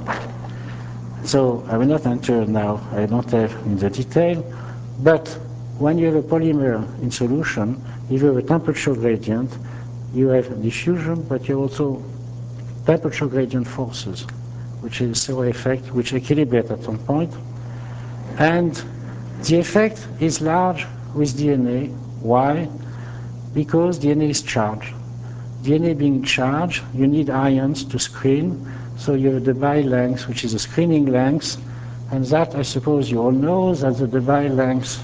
So I will not enter now, I don't have in the detail, but when you have a polymer in solution, if you have a temperature gradient, you have diffusion, but you also temperature gradient forces, which is a Soré effect, which equilibrate at some point. And the effect is large with DNA. Why? Because DNA is charged. DNA being charged, you need ions to screen, so you have the Debye length, which is a screening length, and that I suppose you all know that the Debye length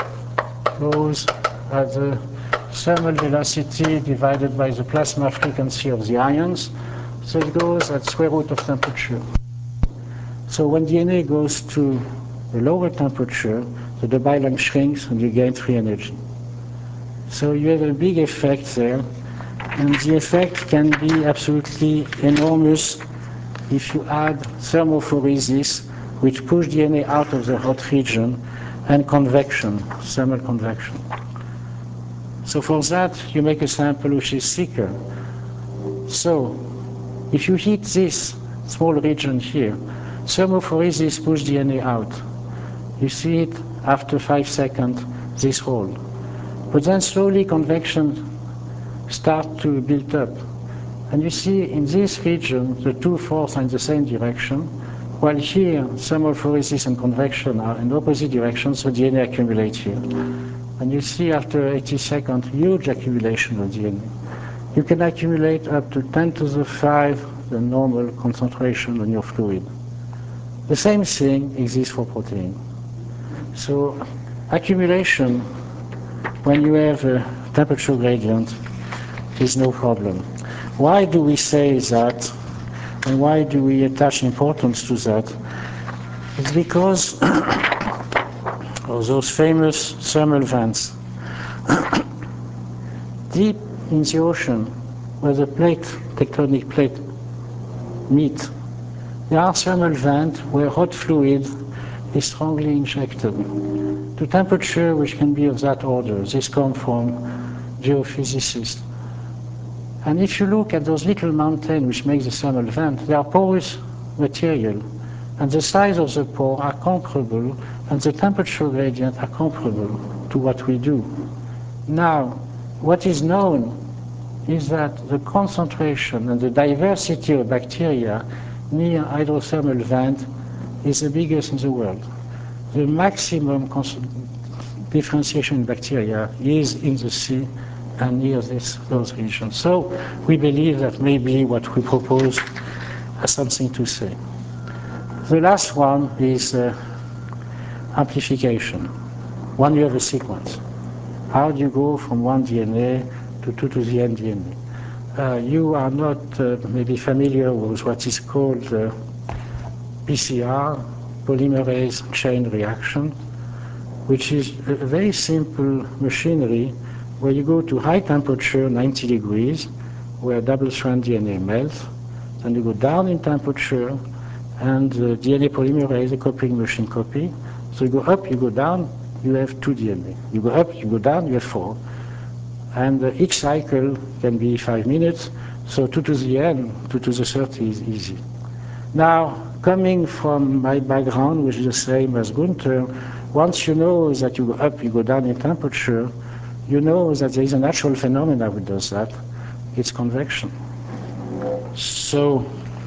goes at the thermal velocity divided by the plasma frequency of the ions, so it goes at square root of temperature. So when DNA goes to a lower temperature, the Debye length shrinks and you gain free energy. So you have a big effect there, and the effect can be absolutely enormous if you add thermophoresis, which push DNA out of the hot region, and convection, thermal convection. So for that, you make a sample which is thicker. So if you heat this small region here, thermophoresis push DNA out. You see it after 5 seconds, this hole. But then slowly convection starts to build up. And you see in this region, the two forces are in the same direction, while here, thermophoresis and convection are in opposite directions, so DNA accumulates here. And you see after 80 seconds, huge accumulation of DNA. You can accumulate up to 10 to the 5, the normal concentration on your fluid. The same thing exists for protein. So accumulation, when you have a temperature gradient, is no problem. Why do we say that, and why do we attach importance to that? It's because of those famous thermal vents. Deep in the ocean, where the tectonic plate meet, there are thermal vents where hot fluid is strongly injected to temperature which can be of that order. This comes from geophysicists. And if you look at those little mountains which make the thermal vent, they are porous material. And the size of the pore are comparable, and the temperature gradient are comparable to what we do. Now, what is known is that the concentration and the diversity of bacteria near hydrothermal vent is the biggest in the world. The maximum differentiation in bacteria is in the sea and near those regions. So we believe that maybe what we propose has something to say. The last one is amplification. When you have a sequence, how do you go from one DNA to 2 to the n DNA? You are not maybe familiar with what is called PCR, polymerase chain reaction, which is a very simple machinery where you go to high temperature, 90 degrees, where double-strand DNA melts, then you go down in temperature, and the DNA polymerase, the copying machine copy. So you go up, you go down, you have 2 DNA. You go up, you go down, you have 4. And each cycle can be 5 minutes, so 2 to the n, 2 to the 30 is easy. Now, coming from my background, which is the same as Gunther, once you know that you go up, you go down in temperature, you know that there is a natural phenomenon which does that. It's convection. So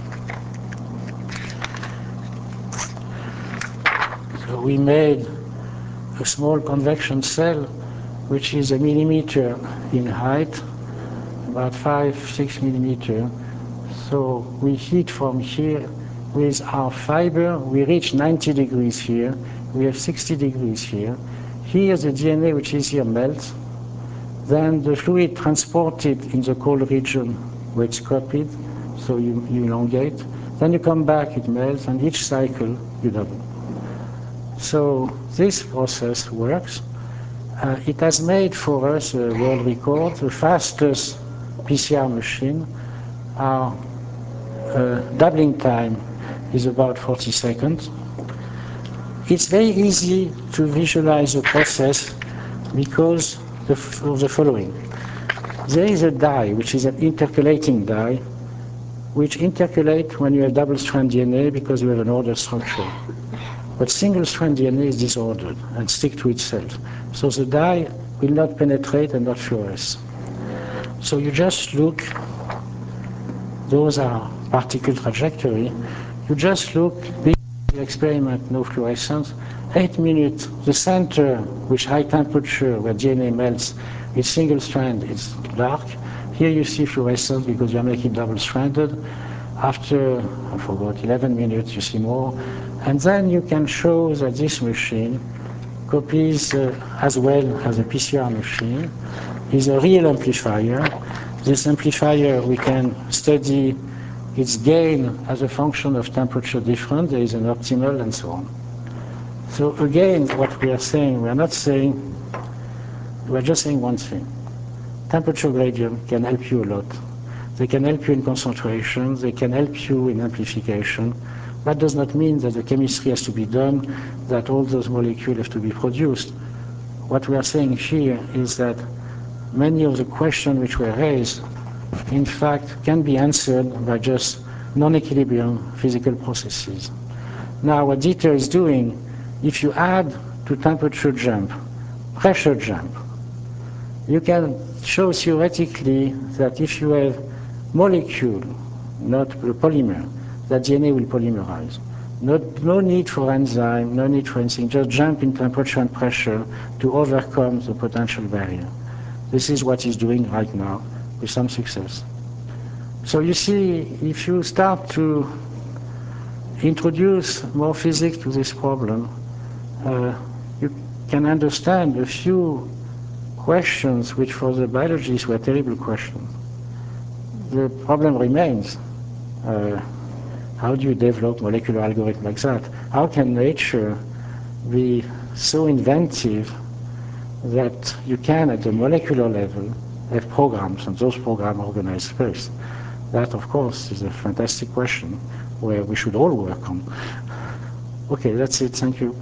we made a small convection cell, which is a millimeter in height, about 5-6 millimeter. So we heat from here with our fiber. We reach 90 degrees here. We have 60 degrees here. Here the DNA, which is here, melts. Then the fluid transported in the cold region where it's copied, so you elongate. Then you come back, it melts, and each cycle you double. So this process works. It has made for us a world record, the fastest PCR machine. Our doubling time is about 40 seconds. It's very easy to visualize the process because of the following. There is a dye, which is an intercalating dye, which intercalates when you have double-strand DNA because you have an ordered structure. But single-strand DNA is disordered and stick to itself. So the dye will not penetrate and not fluoresce. So you just look, those are particle trajectory. You just look, the experiment, no fluorescence. 8 minutes, the center, which high temperature, where DNA melts, is single-strand, it's dark. Here you see fluorescence because you are making double-stranded. After, I forgot, 11 minutes, you see more. And then you can show that this machine copies as well as a PCR machine, is a real amplifier. This amplifier, we can study its gain as a function of temperature difference. There is an optimal and so on. So again, what we are saying, we are not saying, we are just saying one thing. Temperature gradient can help you a lot. They can help you in concentration, they can help you in amplification. That does not mean that the chemistry has to be done, that all those molecules have to be produced. What we are saying here is that many of the questions which were raised, in fact, can be answered by just non-equilibrium physical processes. Now, what Dieter is doing, if you add to temperature jump, pressure jump, you can show theoretically that if you have molecule, not the polymer, that DNA will polymerize. No need for enzyme, no need for anything, just jump in temperature and pressure to overcome the potential barrier. This is what he's doing right now with some success. So you see, if you start to introduce more physics to this problem, you can understand a few questions which for the biologists were terrible questions. The problem remains, how do you develop molecular algorithms like that? How can nature be so inventive that you can, at the molecular level, have programs, and those programs organized first? That, of course, is a fantastic question where we should all work on. Okay, that's it. Thank you.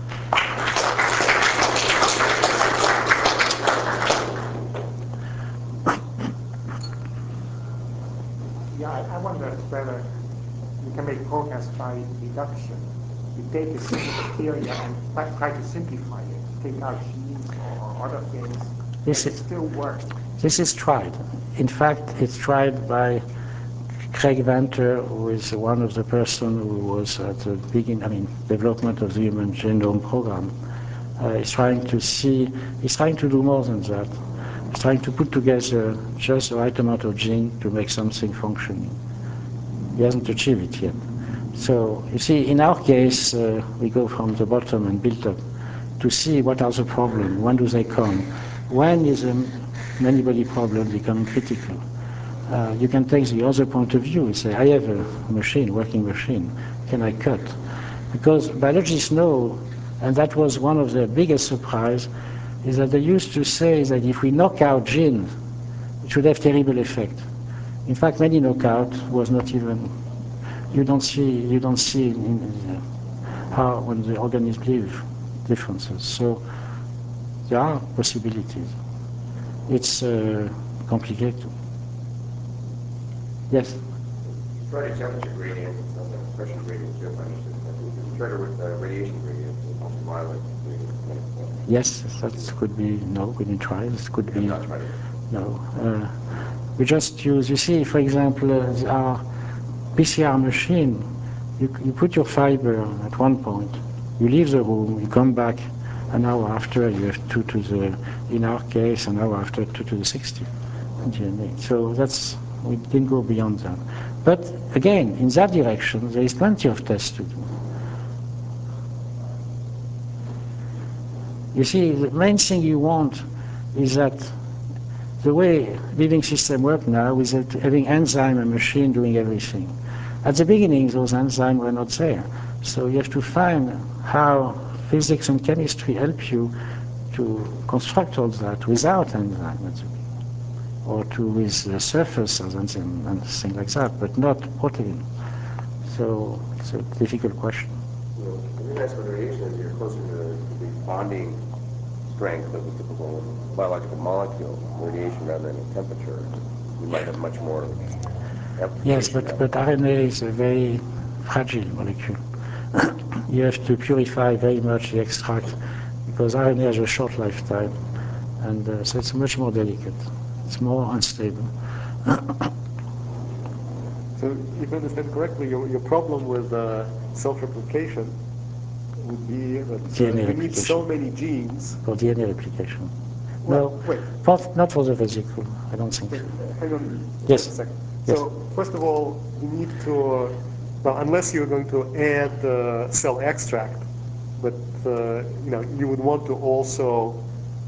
Yeah, I wonder whether you can make progress by deduction. You take a single bacteria and try to simplify it, take out genes or other things, This and it is- still works. This is tried. In fact, it's tried by Craig Venter, who is one of the person who was at the development of the Human Genome Program. He's trying to do more than that. He's trying to put together just the right amount of gene to make something functioning. He hasn't achieved it yet. So, you see, in our case, we go from the bottom and build up to see what are the problems, when do they come, when is a many-body problem becoming critical. You can take the other point of view and say, I have a machine, working machine, can I cut? Because biologists know, and that was one of the biggest surprise, is that they used to say that if we knock out genes, it should have terrible effect. In fact, many knockout was not even, you don't see how, when the organisms live, differences. So there are possibilities. It's complicated. Yes? You tried a temperature gradient, it sounds like a pressure gradient too, if I understood correctly. If you tried a radiation gradient, ultraviolet gradient. Yes, that could be, no, we didn't try, this could be, Not tried it. no. We just use, you see, for example, our PCR machine, you put your fiber at one point, you leave the room, you come back an hour after, you have 2 to the, in our case, an hour after 2 to the 60 DNA. So that's, we didn't go beyond that. But again, in that direction, there is plenty of tests to do. You see, the main thing you want is that the way living system work now is that having enzyme and machine doing everything. At the beginning, those enzymes were not there. So you have to find how physics and chemistry help you to construct all that without enzyme at the beginning, or with surfaces and things like that, but not protein. So it's a difficult question. Well, the reason I ask about radiation is you're closer to the bonding strength of a typical biological molecule, radiation rather than temperature. You might have much more Yes, application but RNA is a very fragile molecule. You have to purify very much the extract because RNA has a short lifetime, and so it's much more delicate. It's more unstable. So if I understand correctly, your problem with self-replication would be that DNA you need so replication. many genes. For DNA replication. Well, No, wait. not for the vesicle. I don't think Wait, so. hang on Yes. just a second. Yes. So first of all, you need to, well, unless you're going to add cell extract, but you would want to also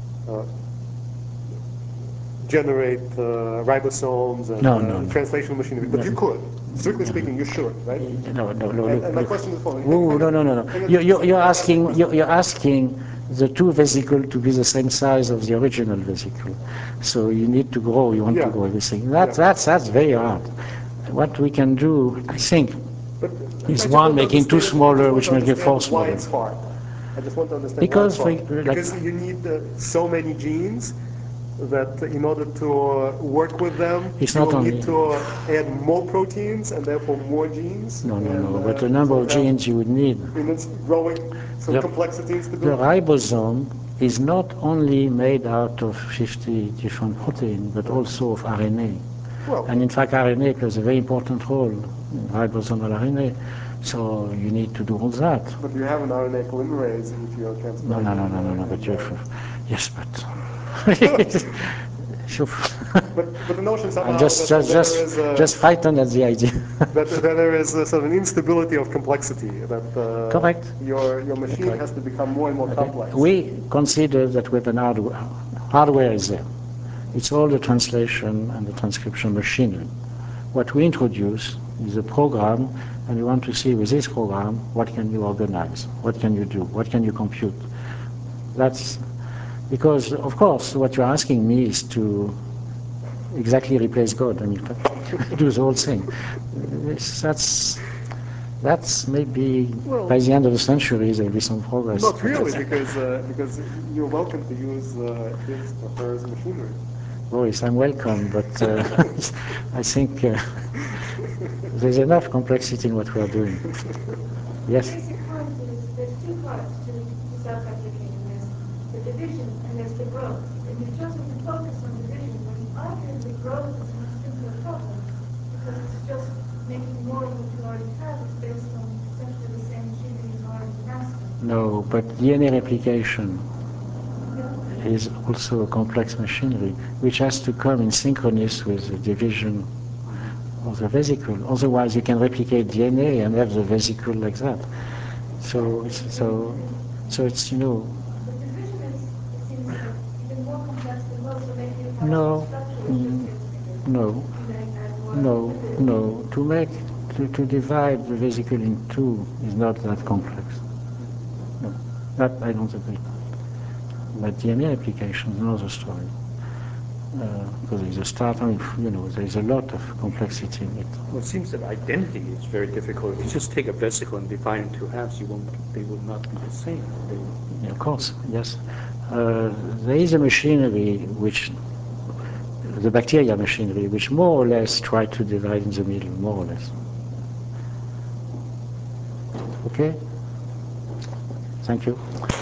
generate ribosomes and No. translational machinery. But you could. Strictly speaking, you should, right? No. And my question is the following. No. You're asking the two vesicles to be the same size of the original vesicle. So you need to grow. You want to grow everything. That's very hard. What we can do, I think, is one making two smaller, which make it four Why smaller. it's hard. I just want to understand Because why it's for- hard. like- Because you need so many genes that in order to work with them, It's you not will only- need to add more proteins and therefore more genes. No. And, But the number so of that- genes you would need. And it's growing, so The- complexity is to The do. ribosome is not only made out of 50 different proteins, but also of RNA. Well, And in fact, RNA plays a very important role in ribosomal RNA. So you need to do all that. but you have an RNA polymerase if you're transferring. No. But yes, but. Sure. But the notion somehow I'm that just frightened at the idea. that there is a sort of an instability of complexity, that Correct. Your machine Correct. has to become more and more complex. We consider that we have an hardware. Hardware is there. It's all the translation and the transcription machinery. What we introduce is a program, and we want to see with this program, what can you organize? What can you do? What can you compute? That's because, of course, what you're asking me is to exactly replace God and do the whole thing. That's maybe Well- by the end of the century there will be some progress. Not really, because you're welcome to use his or hers machinery. Boris, I'm welcome, but I think there's enough complexity in what we are doing. Yes? The basic point is there's two parts to self-replicating. There's the division and there's the growth. And you've chosen to focus on division when arguably growth is a much simpler problem because it's just making more of what you already have. It's based on essentially the same machinery you've already mastered. No, but DNA replication Yeah. is also a complex machinery which has to come in synchronous with the division of the vesicle. Otherwise you can replicate DNA and have the vesicle like that. So it's, you know, But division is, it seems like, even more complex than most, so maybe you have No, structure which just gets bigger. no, You may add more no, lipids. no. To divide the vesicle in two is not that complex. No, that I don't agree. But DNA application is another story. Because there's a start, I mean, you know, there's a lot of complexity in it. Well, it seems that identity is very difficult. If you just take a vesicle and divide it in two halves, they will not be the same. Yeah, of course, yes. There is a machinery which, the bacteria machinery, which more or less try to divide in the middle, more or less. Okay? Thank you.